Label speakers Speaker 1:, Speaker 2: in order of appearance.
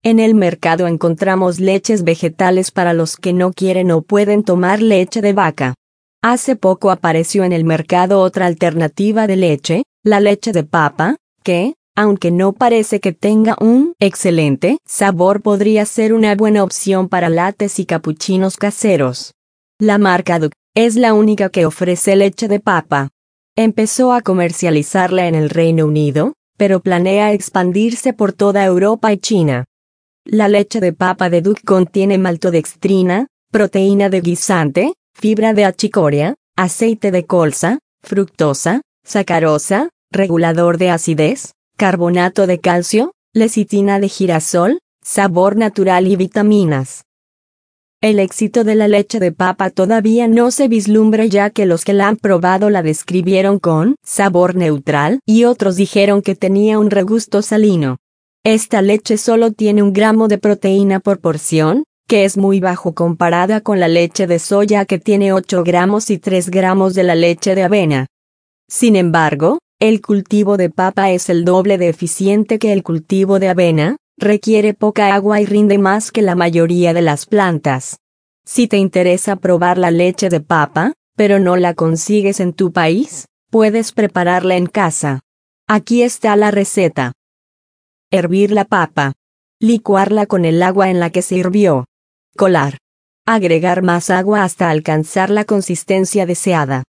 Speaker 1: En el mercado encontramos leches vegetales para los que no quieren o pueden tomar leche de vaca. Hace poco apareció en el mercado otra alternativa de leche, la leche de papa, que, aunque no parece que tenga un excelente sabor, podría ser una buena opción para lattes y capuchinos caseros. La marca Duck es la única que ofrece leche de papa. Empezó a comercializarla en el Reino Unido, pero planea expandirse por toda Europa y China. La leche de papa de Duck contiene maltodextrina, proteína de guisante, fibra de achicoria, aceite de colza, fructosa, sacarosa, regulador de acidez, carbonato de calcio, lecitina de girasol, sabor natural y vitaminas. El éxito de la leche de papa todavía no se vislumbra, ya que los que la han probado la describieron con sabor neutral y otros dijeron que tenía un regusto salino. Esta leche solo tiene 1 gramo de proteína por porción, que es muy bajo comparada con la leche de soya, que tiene 8 gramos y 3 gramos de la leche de avena. Sin embargo, el cultivo de papa es el doble de eficiente que el cultivo de avena, requiere poca agua y rinde más que la mayoría de las plantas. Si te interesa probar la leche de papa, pero no la consigues en tu país, puedes prepararla en casa. Aquí está la receta. Hervir la papa. Licuarla con el agua en la que se hirvió. Colar. Agregar más agua hasta alcanzar la consistencia deseada.